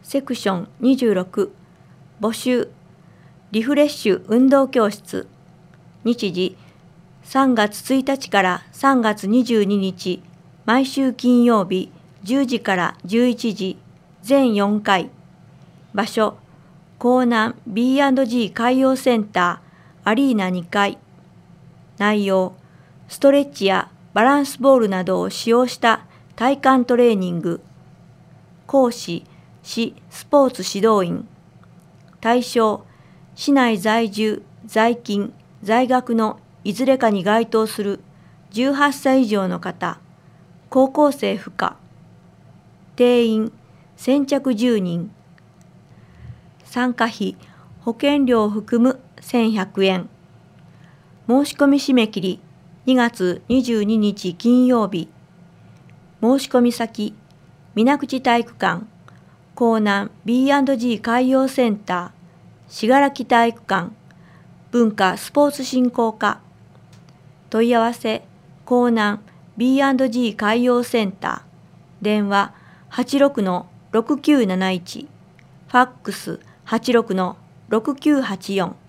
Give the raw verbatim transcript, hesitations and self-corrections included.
セクションにじゅうろく募集リフレッシュ運動教室日時さんがつついたちからさんがつにじゅうににち毎週金曜日じゅうじからじゅういちじ全よんかい場所江南 ビーアンドジー 海洋センターアリーナにかい内容ストレッチやバランスボールなどを使用した体幹トレーニング講師市スポーツ指導員対象市内在住在勤在学のいずれかに該当するじゅうはっさい以上の方高校生不可定員先着じゅうにん参加費保険料を含むせんひゃくえん申し込み締め切りにがつにじゅうににち金曜日申し込み先水口体育館江南 ビーアンドジー 海洋センター信楽体育館文化スポーツ振興課問い合わせ江南 ビーアンドジー 海洋センター電話 はちろくのろくきゅうなないちファックス はちろくのろくきゅうはちよん